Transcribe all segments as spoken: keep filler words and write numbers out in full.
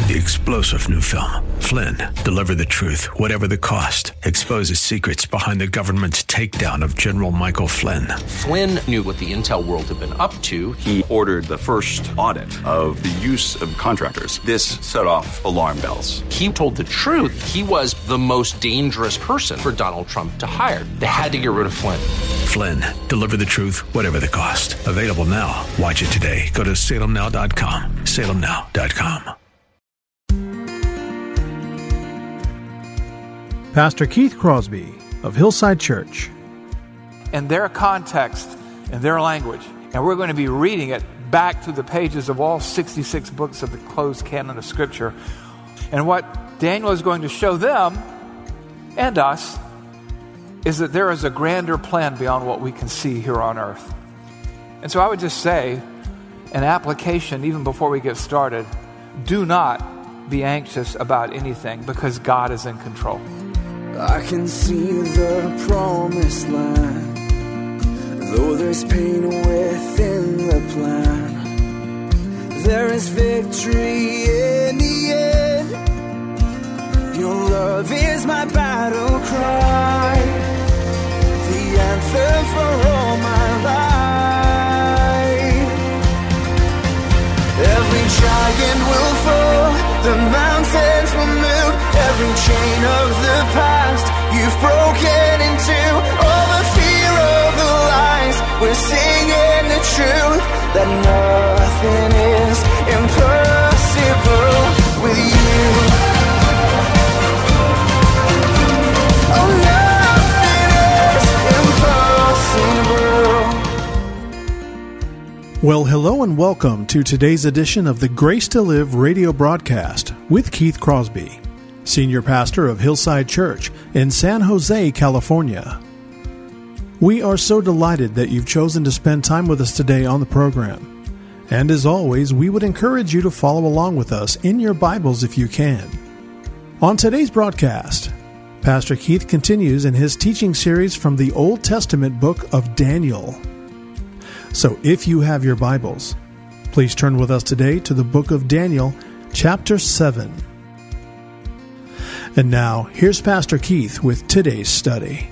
the explosive new film, Flynn, deliver the truth, whatever the cost, exposes secrets behind the government's takedown of General Michael Flynn. Flynn knew what the intel world had been up to. He ordered the first audit of the use of contractors. This set off alarm bells. He told the truth. He was the most dangerous person for Donald Trump to hire. They had to get rid of Flynn. Flynn, deliver the truth, whatever the cost. Available now. Watch it today. Go to salem now dot com. salem now dot com. Pastor Keith Crosby of Hillside Church. In their context, in their language, and we're going to be reading it back through the pages of all sixty-six books of the closed canon of Scripture. And what Daniel is going to show them and us is that there is a grander plan beyond what we can see here on earth. And so I would just say, an application, even before we get started, do not be anxious about anything because God is in control. I can see the promised land, though there's pain within the plan. There is victory in the end. Your love is my battle cry, the answer for all my life. Every giant will fall, the mountains will move, every chain of the past you've broken into. All the fear of the lies, we're singing the truth, that nothing is impossible with you. Oh, nothing is impossible. Well, hello and welcome to today's edition of the Grace to Live radio broadcast with Keith Crosby, Senior Pastor of Hillside Church in San Jose, California. We are so delighted that you've chosen to spend time with us today on the program. And as always, we would encourage you to follow along with us in your Bibles if you can. On today's broadcast, Pastor Keith continues in his teaching series from the Old Testament book of Daniel. So if you have your Bibles, please turn with us today to the book of Daniel, chapter seven. And now, here's Pastor Keith with today's study.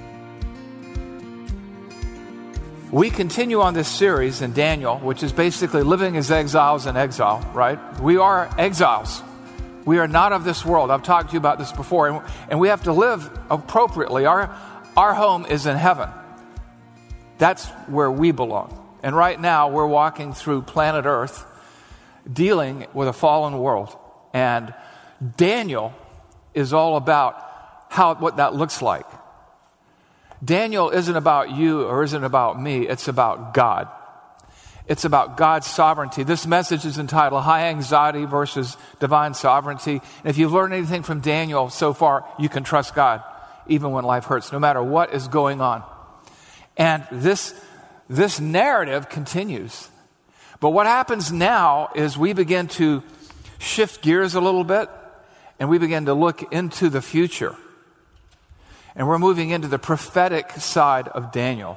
We continue on this series in Daniel, which is basically living as exiles in exile, right? We are exiles. We are not of this world. I've talked to you about this before, and, and we have to live appropriately. Our, our home is in heaven. That's where we belong. And right now, we're walking through planet Earth, dealing with a fallen world. And Daniel is all about how what that looks like. Daniel isn't about you or isn't about me. It's about God. It's about God's sovereignty. This message is entitled High Anxiety versus Divine Sovereignty. And if you've learned anything from Daniel so far, you can trust God even when life hurts, no matter what is going on. And this, this narrative continues. But what happens now is we begin to shift gears a little bit and we begin to look into the future. And we're moving into the prophetic side of Daniel.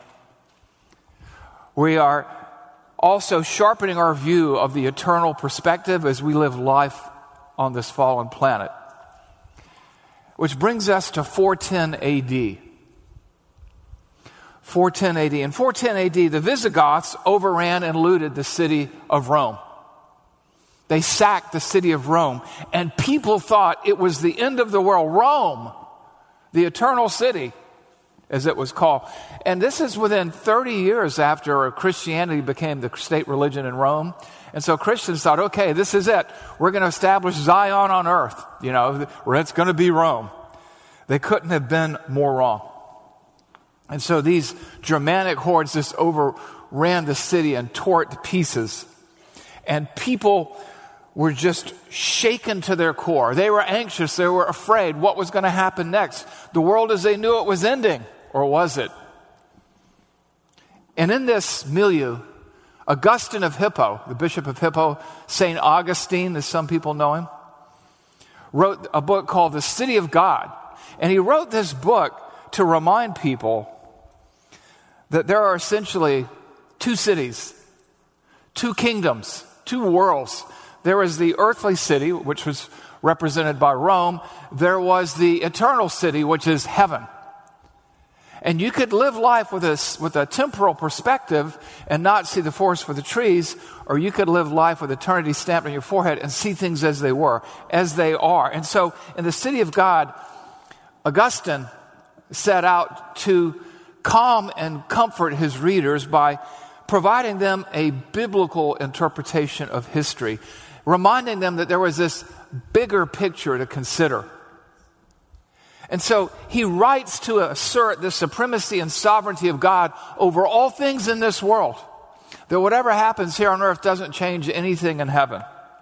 We are also sharpening our view of the eternal perspective as we live life on this fallen planet. Which brings us to four ten A D. four ten A D. In four ten A D, the Visigoths overran and looted the city of Rome. They sacked the city of Rome, and people thought it was the end of the world. Rome, the eternal city, as it was called. And this is within thirty years after Christianity became the state religion in Rome. And so Christians thought, okay, this is it. We're going to establish Zion on earth. You know, it's going to be Rome. They couldn't have been more wrong. And so these Germanic hordes just overran the city and tore it to pieces. And people were just shaken to their core. They were anxious. They were afraid. What was going to happen next? The world as they knew it was ending. Or was it? And in this milieu, Augustine of Hippo, the Bishop of Hippo, Saint Augustine, as some people know him, wrote a book called The City of God. And he wrote this book to remind people that there are essentially two cities, two kingdoms, two worlds there was the earthly city, which was represented by Rome. There was the eternal city, which is heaven. And you could live life with a, with a temporal perspective and not see the forest for the trees, or you could live life with eternity stamped on your forehead and see things as they were, as they are. And so in the city of God, Augustine set out to calm and comfort his readers by providing them a biblical interpretation of history, reminding them that there was this bigger picture to consider. And so he writes to assert the supremacy and sovereignty of God over all things in this world. That whatever happens here on earth doesn't change anything in heaven.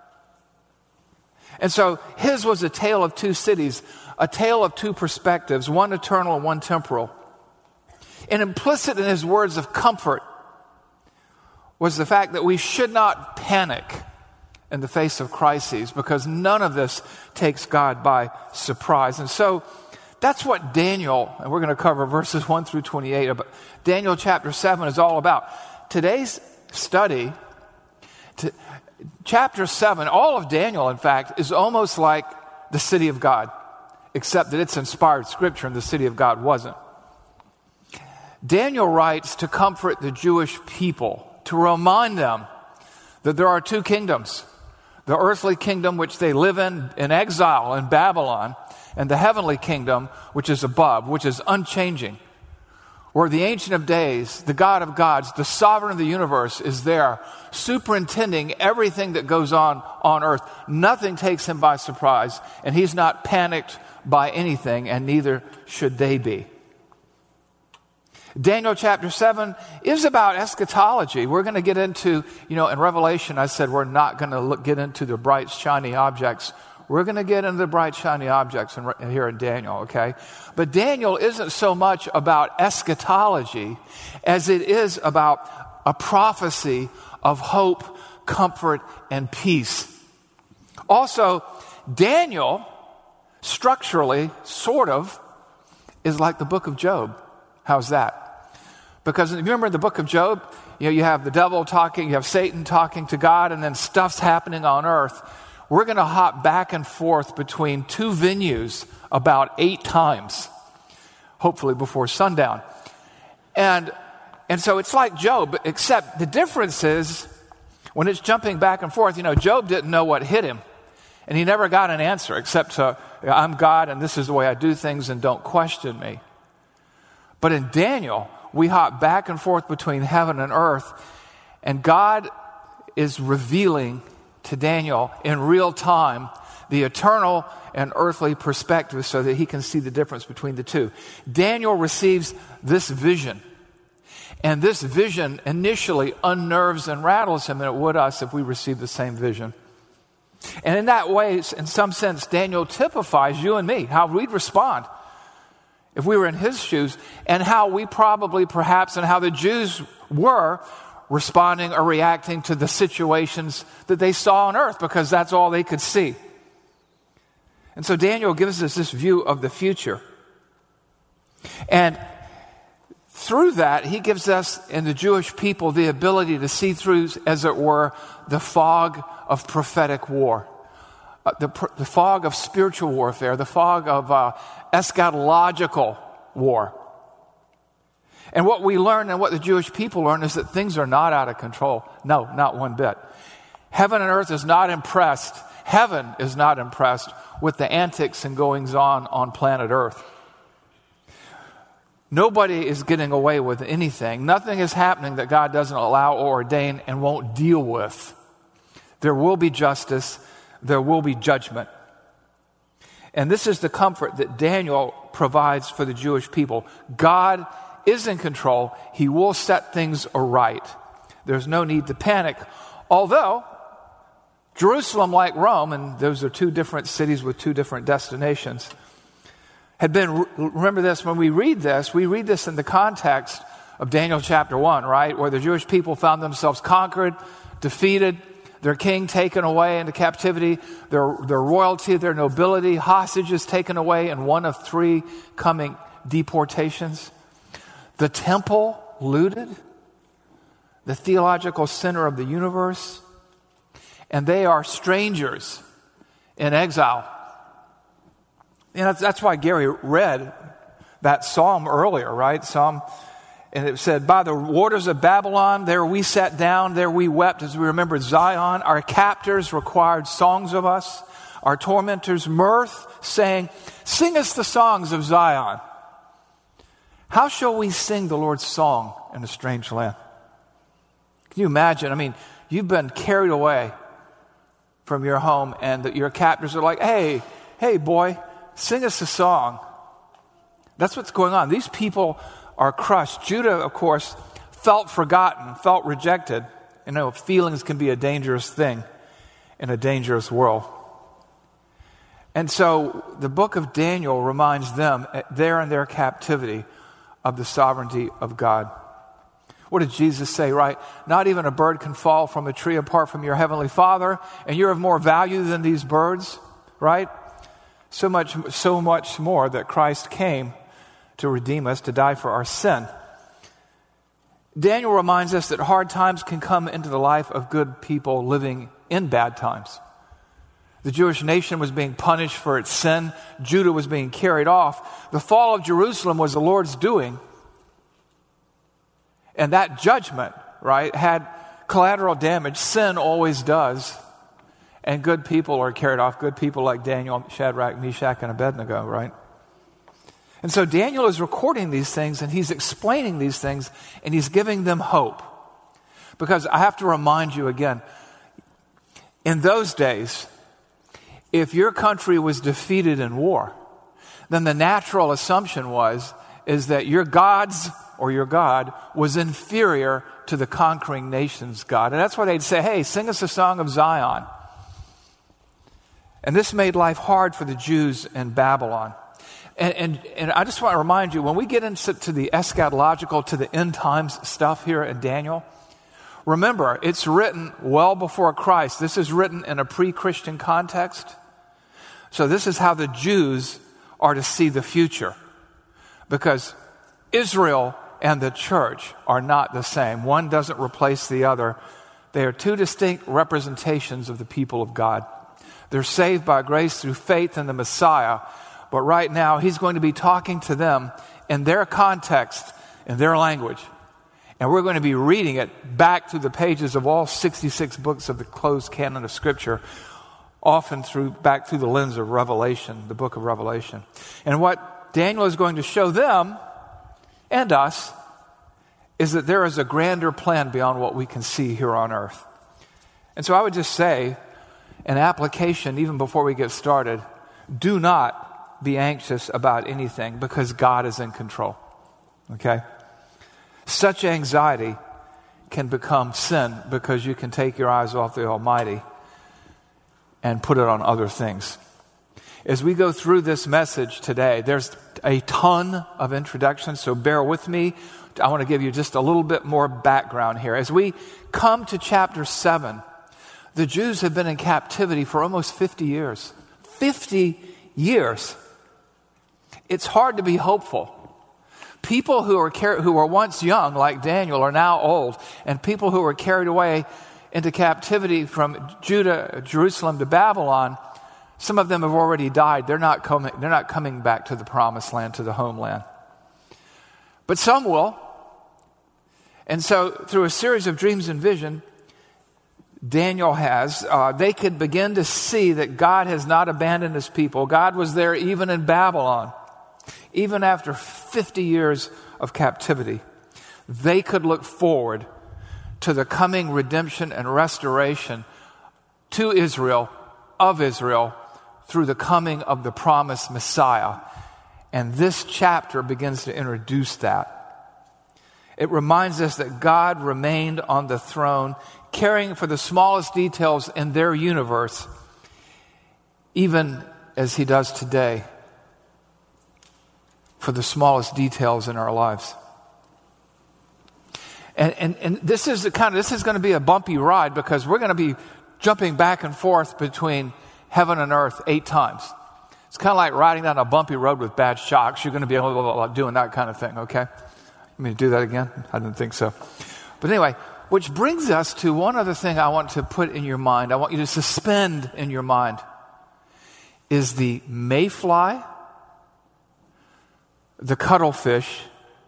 And so his was a tale of two cities, a tale of two perspectives, one eternal and one temporal. And implicit in his words of comfort was the fact that we should not panic in the face of crises, because none of this takes God by surprise. And so that's what Daniel, and we're going to cover verses one through twenty-eight, but Daniel chapter seven is all about. Today's study, to, chapter seven, all of Daniel, in fact, is almost like the city of God, except that it's inspired scripture and the city of God wasn't. Daniel writes to comfort the Jewish people, to remind them that there are two kingdoms. The earthly kingdom which they live in in exile in Babylon, and the heavenly kingdom which is above, which is unchanging. Where the Ancient of Days, the God of gods, the sovereign of the universe is there, superintending everything that goes on on earth. Nothing takes him by surprise, and he's not panicked by anything, and neither should they be. Daniel chapter seven is about eschatology. We're going to get into, you know, in Revelation, I said we're not going to look, get into the bright, shiny objects. We're going to get into the bright, shiny objects in, here in Daniel, okay? But Daniel isn't so much about eschatology as it is about a prophecy of hope, comfort, and peace. Also, Daniel, structurally, sort of, is like the book of Job. How's that? Because if you remember in the book of Job, you know, you have the devil talking, you have Satan talking to God, and then stuff's happening on earth. We're going to hop back and forth between two venues about eight times, hopefully before sundown. And, and so it's like Job, except the difference is when it's jumping back and forth, you know, Job didn't know what hit him. And he never got an answer except to, I'm God and this is the way I do things and don't question me. But in Daniel, we hop back and forth between heaven and earth, and God is revealing to Daniel in real time the eternal and earthly perspective so that he can see the difference between the two. Daniel receives this vision, and this vision initially unnerves and rattles him, and it would us if we received the same vision. And in that way, in some sense, Daniel typifies you and me, how we'd respond if we were in his shoes, and how we probably, perhaps, and how the Jews were responding or reacting to the situations that they saw on earth, because that's all they could see. And so Daniel gives us this view of the future. And through that, he gives us and the Jewish people the ability to see through, as it were, the fog of prophetic war. Uh, the, the fog of spiritual warfare, the fog of uh, eschatological war. And what we learn and what the Jewish people learn is that things are not out of control. No, not one bit. Heaven and earth is not impressed. Heaven is not impressed with the antics and goings on on planet earth. Nobody is getting away with anything. Nothing is happening that God doesn't allow or ordain and won't deal with. There will be justice. There will be judgment. And this is the comfort that Daniel provides for the Jewish people. God is in control. He will set things aright. There's no need to panic. Although, Jerusalem, like Rome, and those are two different cities with two different destinations, had been, remember this, when we read this, we read this in the context of Daniel chapter one, right? Where the Jewish people found themselves conquered, defeated, their king taken away into captivity, their, their royalty, their nobility, hostages taken away in one of three coming deportations. The temple looted, the theological center of the universe, And they are strangers in exile. You know, that's why Gary read that psalm earlier, right? Psalm, and it said, by the waters of Babylon, there we sat down, there we wept as we remembered Zion. Our captors required songs of us, our tormentors mirth, saying, sing us the songs of Zion. How shall we sing the Lord's song in a strange land? Can you imagine? I mean, you've been carried away from your home and the, your captors are like, hey, hey boy, sing us a song. That's what's going on. These people are crushed. Judah, of course, felt forgotten, felt rejected. You know, feelings can be a dangerous thing in a dangerous world. And so the book of Daniel reminds them, there in their captivity, of the sovereignty of God. What did Jesus say, right? Not even a bird can fall from a tree apart from your heavenly Father, and you're of more value than these birds, right? So much, so much more that Christ came to redeem us, to die for our sin. Daniel reminds us that hard times can come into the life of good people living in bad times. The Jewish nation was being punished for its sin. Judah was being carried off. The fall of Jerusalem was the Lord's doing. And that judgment, right, had collateral damage. Sin always does. And good people are carried off. Good people like Daniel, Shadrach, Meshach, and Abednego, right? And so Daniel is recording these things, and he's explaining these things, and he's giving them hope. Because I have to remind you again, in those days, if your country was defeated in war, then the natural assumption was, is that your gods or your God was inferior to the conquering nation's God. And that's why they'd say, hey, sing us a song of Zion. And this made life hard for the Jews in Babylon. And, and, and I just want to remind you, when we get into to the eschatological, to the end times stuff here in Daniel, remember, it's written well before Christ. This is written in a pre-Christian context. So this is how the Jews are to see the future. Because Israel and the church are not the same. One doesn't replace the other. They are two distinct representations of the people of God. They're saved by grace through faith in the Messiah. But right now, he's going to be talking to them in their context, in their language. And we're going to be reading it back through the pages of all sixty-six books of the closed canon of Scripture, often through back through the lens of Revelation, the book of Revelation. And what Daniel is going to show them and us is that there is a grander plan beyond what we can see here on earth. And so I would just say, an application, even before we get started, do not be anxious about anything because God is in control. Okay? Such anxiety can become sin because you can take your eyes off the Almighty and put it on other things. As we go through this message today, there's a ton of introductions, so bear with me. I want to give you just a little bit more background here. As we come to chapter seven, the Jews have been in captivity for almost fifty years. fifty years. It's hard to be hopeful. People who are car- who were once young, like Daniel, are now old. And people who were carried away into captivity from Judah, Jerusalem to Babylon, some of them have already died. They're not coming, they're not coming back to the promised land, to the homeland. But some will. And so through a series of dreams and vision, Daniel has, uh, they could begin to see that God has not abandoned his people. God was there even in Babylon. Even after fifty years of captivity, they could look forward to the coming redemption and restoration to Israel, of Israel, through the coming of the promised Messiah. And this chapter begins to introduce that. It reminds us that God remained on the throne, caring for the smallest details in their universe, even as he does today for the smallest details in our lives. And, and, and this is the kind of, this is going to be a bumpy ride because we're going to be jumping back and forth between heaven and earth eight times. It's kind of like riding down a bumpy road with bad shocks. You're going to be able to doing that kind of thing, okay? Let me do that again. I didn't think so. But anyway, Which brings us to one other thing I want to put in your mind. I want you to suspend in your mind. Is the mayfly, the cuttlefish,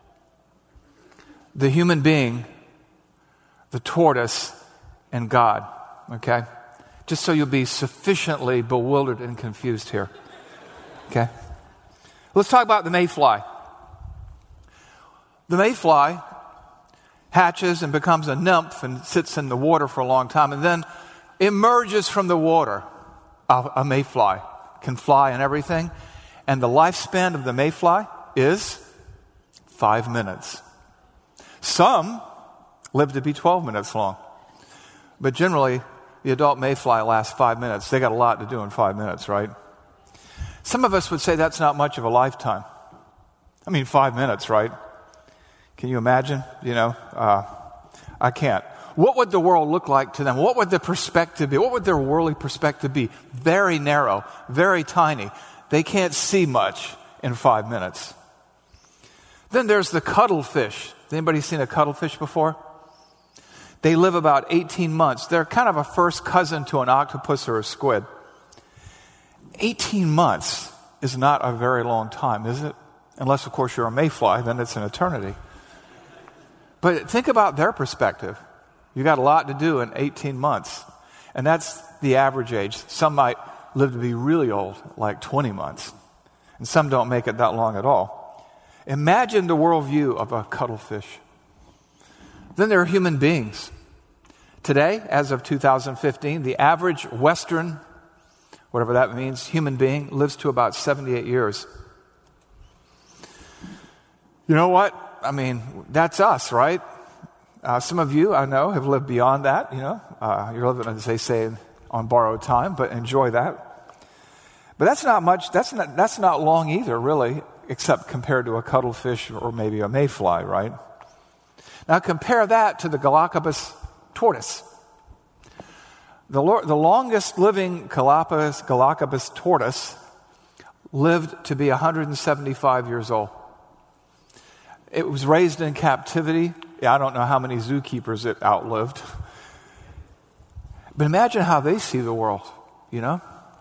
the human being, the tortoise, and God. Okay? Just so you'll be sufficiently bewildered and confused here. Okay? Let's talk about the mayfly. The mayfly hatches and becomes a nymph and sits in the water for a long time and then emerges from the water. A, a mayfly can fly and everything. And the lifespan of the mayfly is five minutes. Some live to be twelve minutes long. But generally, the adult mayfly lasts five minutes. They got a lot to do in five minutes, right? Some of us would say that's not much of a lifetime. I mean, five minutes, right? Can you imagine? You know, uh, I can't. What would the world look like to them? What would the perspective be? What would their worldly perspective be? Very narrow, very tiny. They can't see much in five minutes. Then there's the cuttlefish. Anybody seen a cuttlefish before? They live about eighteen months. They're kind of a first cousin to an octopus or a squid. eighteen months is not a very long time, is it? Unless, of course, you're a mayfly, then it's an eternity. But think about their perspective. You got a lot to do in eighteen months. And that's the average age. Some might live to be really old, like twenty months. And some don't make it that long at all. Imagine the worldview of a cuttlefish. Then there are human beings. Today, as of two thousand fifteen, the average Western, whatever that means, human being lives to about seventy-eight years. You know what? I mean, that's us, right? Uh, some of you, I know, have lived beyond that, you know. Uh, you're living, as they say, on borrowed time, but enjoy that. But that's not much, that's not, that's not long either, really, except compared to a cuttlefish or maybe a mayfly, right? Now compare that to the Galapagos tortoise. The, lo- the longest living Galapagos, Galapagos tortoise lived to be one hundred seventy-five years old. It was raised in captivity. I don't know how many zookeepers it outlived. But imagine how they see the world, you know?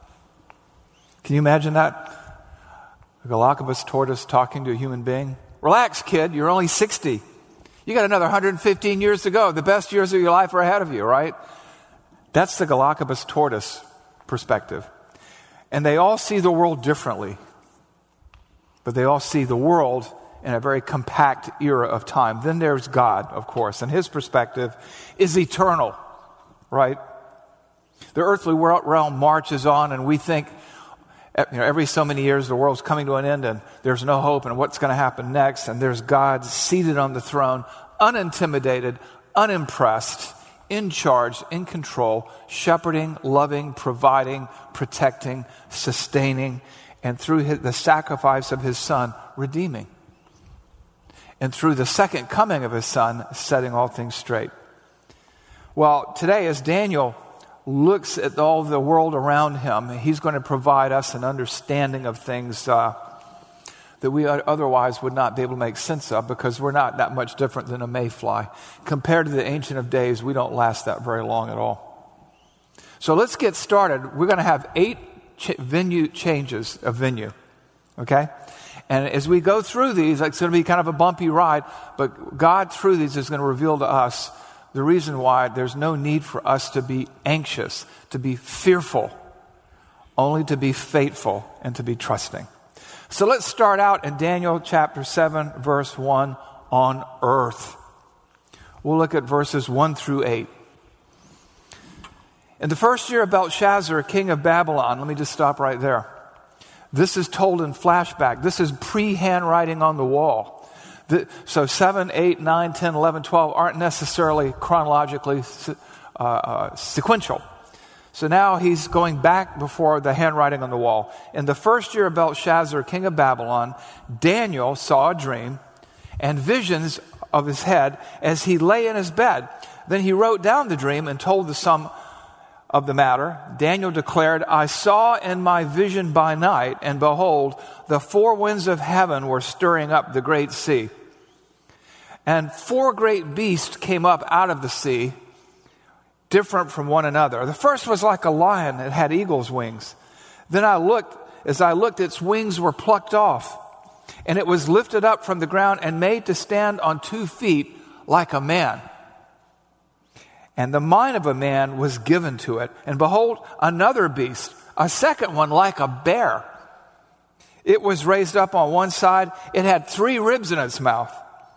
Can you imagine that? A Galapagos tortoise talking to a human being. Relax, kid, you're only sixty. You got another one hundred fifteen years to go. The best years of your life are ahead of you, right? That's the Galapagos tortoise perspective. And they all see the world differently. But they all see the world in a very compact era of time. Then there's God, of course, and his perspective is eternal, right? The earthly realm marches on, and we think, you know, every so many years the world's coming to an end, and there's no hope, and what's going to happen next? And there's God seated on the throne, unintimidated, unimpressed, in charge, in control, shepherding, loving, providing, protecting, sustaining, and through his, the sacrifice of his Son, redeeming. And through the second coming of his Son, setting all things straight. Well, today as Daniel looks at all the world around him, he's going to provide us an understanding of things uh, that we otherwise would not be able to make sense of, because we're not that much different than a mayfly. Compared to the Ancient of Days, we don't last that very long at all. So let's get started. We're going to have eight ch- venue changes of venue, okay? And as we go through these, it's going to be kind of a bumpy ride, but God through these is going to reveal to us the reason why there's no need for us to be anxious, to be fearful, only to be faithful and to be trusting. So let's start out in Daniel chapter seven, verse one, on earth. We'll look at verses one through eight. In the first year of Belshazzar, king of Babylon, let me just stop right there. This is told in flashback. This is pre-handwriting on the wall. The, so seven, eight, nine, ten, eleven, twelve aren't necessarily chronologically uh, uh, sequential. So now he's going back before the handwriting on the wall. In the first year of Belshazzar, king of Babylon, Daniel saw a dream and visions of his head as he lay in his bed. Then he wrote down the dream and told the sum of the matter. Daniel declared, I saw in my vision by night, and behold, the four winds of heaven were stirring up the great sea. And four great beasts came up out of the sea, different from one another. The first was like a lion. It had eagle's wings. Then I looked, as I looked, its wings were plucked off, and it was lifted up from the ground and made to stand on two feet like a man. And the mind of a man was given to it. And behold, another beast, a second one like a bear. It was raised up on one side. It had three ribs in its mouth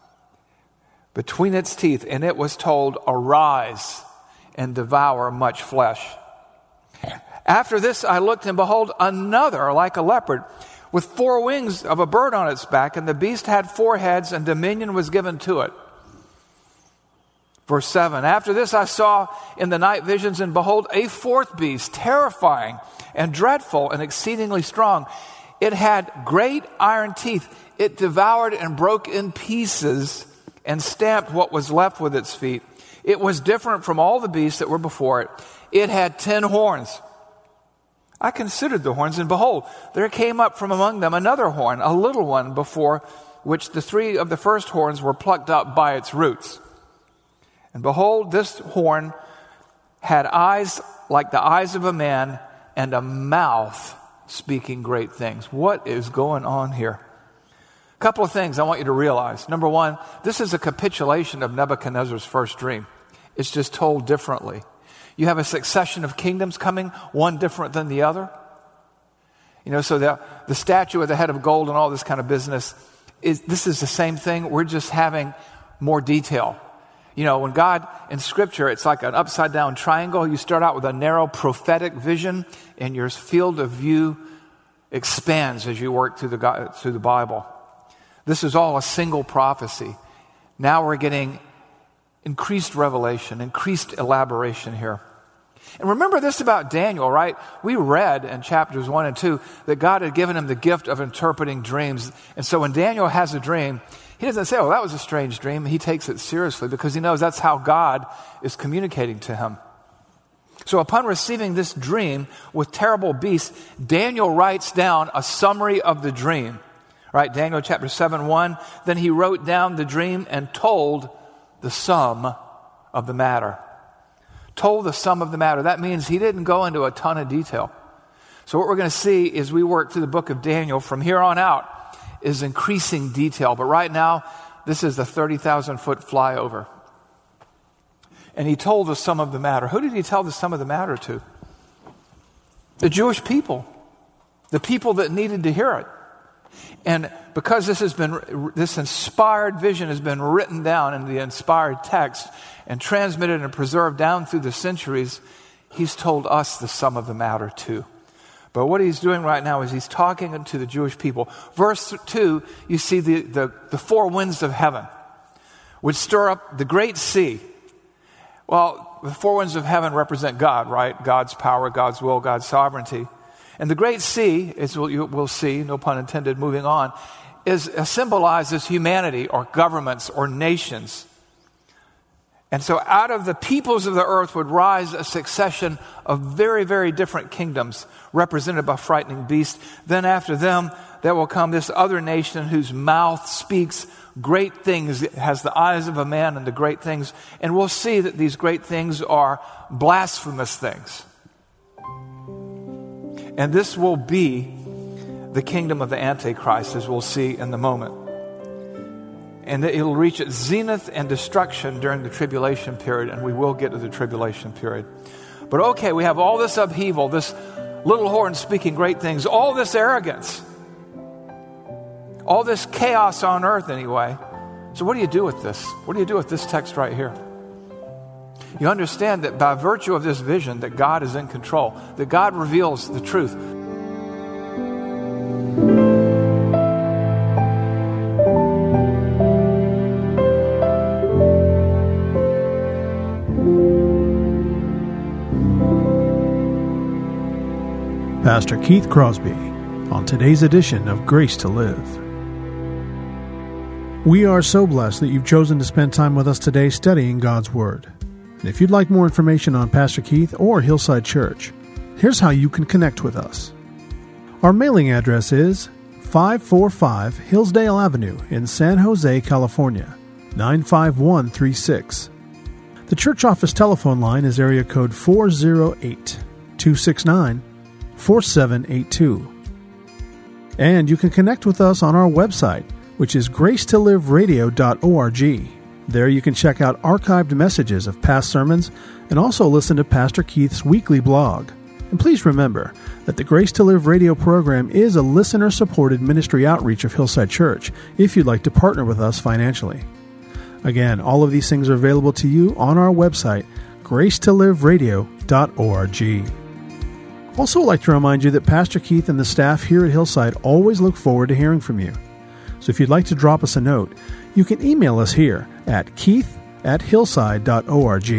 between its teeth, and it was told, arise and devour much flesh. After this I looked, and behold, another like a leopard, with four wings of a bird on its back, and the beast had four heads, and dominion was given to it. Verse seven, after this I saw in the night visions, and behold, a fourth beast, terrifying and dreadful and exceedingly strong. It had great iron teeth. It devoured and broke in pieces and stamped what was left with its feet. It was different from all the beasts that were before it. It had ten horns. I considered the horns, and behold, there came up from among them another horn, a little one, before which the three of the first horns were plucked up by its roots. And behold, this horn had eyes like the eyes of a man, and a mouth speaking great things. What is going on here? A couple of things I want you to realize. Number one, this is a capitulation of Nebuchadnezzar's first dream. It's just told differently. You have a succession of kingdoms coming, one different than the other. You know, so the, the statue with the head of gold and all this kind of business, is this is the same thing. We're just having more detail. You know, when God, in Scripture, it's like an upside-down triangle. You start out with a narrow prophetic vision, and your field of view expands as you work through the, through the Bible. This is all a single prophecy. Now we're getting increased revelation, increased elaboration here. And remember this about Daniel, right? We read in chapters one and two that God had given him the gift of interpreting dreams. And so when Daniel has a dream, he doesn't say, oh, that was a strange dream. He takes it seriously because he knows that's how God is communicating to him. So upon receiving this dream with terrible beasts, Daniel writes down a summary of the dream. Right, Daniel chapter seven, one. Then he wrote down the dream and told the sum of the matter. Told the sum of the matter. That means he didn't go into a ton of detail. So what we're going to see as we work through the book of Daniel from here on out is increasing detail. But right now, this is a thirty thousand foot flyover. And he told the sum of the matter. Who did he tell the sum of the matter to? The Jewish people. The people that needed to hear it. And because this has been, this inspired vision has been written down in the inspired text and transmitted and preserved down through the centuries, he's told us the sum of the matter too. But what he's doing right now is he's talking to the Jewish people. Verse two, you see the, the, the four winds of heaven would stir up the great sea. Well, the four winds of heaven represent God, right? God's power, God's will, God's sovereignty. And the great sea, as we'll, we'll see, no pun intended, moving on, is uh, symbolizes humanity or governments or nations. And so out of the peoples of the earth would rise a succession of very, very different kingdoms represented by frightening beasts. Then after them, there will come this other nation whose mouth speaks great things. It has the eyes of a man and the great things. And we'll see that these great things are blasphemous things. And this will be the kingdom of the Antichrist, as we'll see in the moment. And it will reach its zenith and destruction during the tribulation period, and we will get to the tribulation period. But okay, we have all this upheaval, this little horn speaking great things, all this arrogance, all this chaos on earth anyway. So what do you do with this? What do you do with this text right here? You understand that by virtue of this vision that God is in control, that God reveals the truth. Pastor Keith Crosby on today's edition of Grace to Live. We are so blessed that you've chosen to spend time with us today studying God's Word. And if you'd like more information on Pastor Keith or Hillside Church, here's how you can connect with us. Our mailing address is five forty-five Hillsdale Avenue in San Jose, California, nine five one three six. The church office telephone line is area code four oh eight, two six nine, four seven eight two. And you can connect with us on our website, which is grace to live radio dot org. There you can check out archived messages of past sermons and also listen to Pastor Keith's weekly blog. And please remember that the Grace to Live radio program is a listener-supported ministry outreach of Hillside Church if you'd like to partner with us financially. Again, all of these things are available to you on our website, grace to live radio dot org. Also, I'd like to remind you that Pastor Keith and the staff here at Hillside always look forward to hearing from you. So if you'd like to drop us a note, you can email us here at keith at hillside dot org.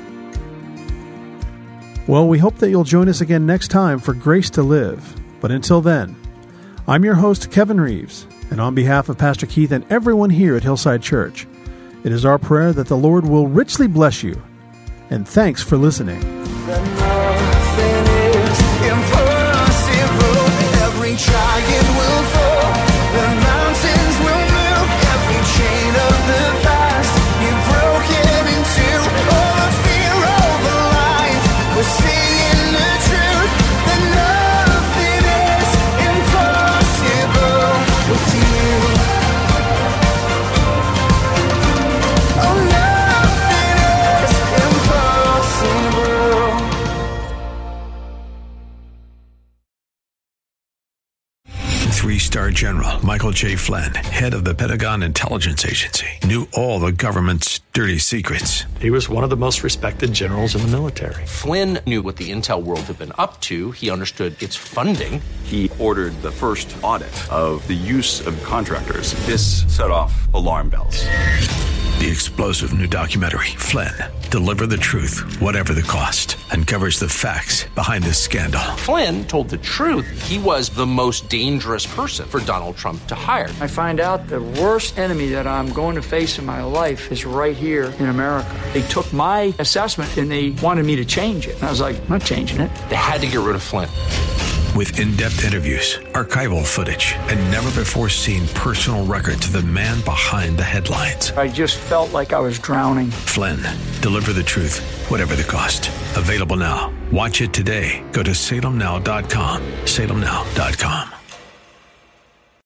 Well, we hope that you'll join us again next time for Grace to Live. But until then, I'm your host, Kevin Reeves, and on behalf of Pastor Keith and everyone here at Hillside Church, it is our prayer that the Lord will richly bless you. And thanks for listening. Nothing is impossible. Every giant will fall. The mountains will move. Every chain of the past you've broken into. All the fear, all the lies. We're seeing the truth. That nothing is impossible with you. Oh, nothing is impossible. Three-star General Michael J. Flynn, head of the Pentagon Intelligence Agency, knew all the government's dirty secrets. He was one of the most respected generals in the military. Flynn knew what the intel world had been up to. He understood its funding. He ordered the first audit of the use of contractors. This set off alarm bells. The explosive new documentary, Flynn, Deliver the Truth, Whatever the Cost, uncovers the facts behind this scandal. Flynn told the truth. He was the most dangerous person for Donald Trump to hire. I find out the worst enemy that I'm going to face in my life is right here in America. They took my assessment and they wanted me to change it. And I was like, I'm not changing it. They had to get rid of Flynn. With in-depth interviews, archival footage, and never-before-seen personal records of the man behind the headlines. I just felt like I was drowning. Flynn, Deliver the Truth, Whatever the Cost. Available now. Watch it today. Go to salem now dot com. salem now dot com.